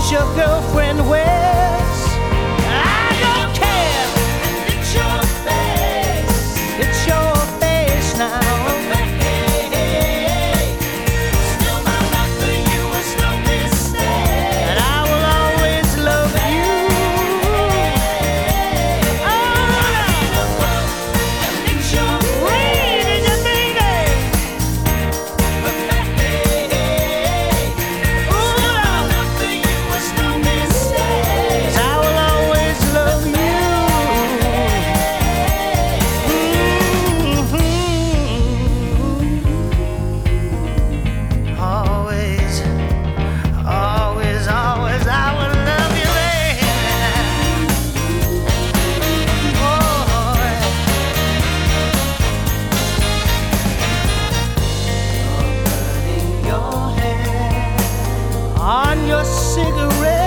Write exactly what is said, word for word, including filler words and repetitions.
clothes your girlfriend wears. I don't care. And it's your face. It's your face now. Still my life for you was no mistake. And I will always love you. Oh, And it's your read in your baby. Still my life for you was no mistake. I will always love you. Mhm. Always, always, always, I will love you, baby. Oh, you're burning your hand on your cigarette.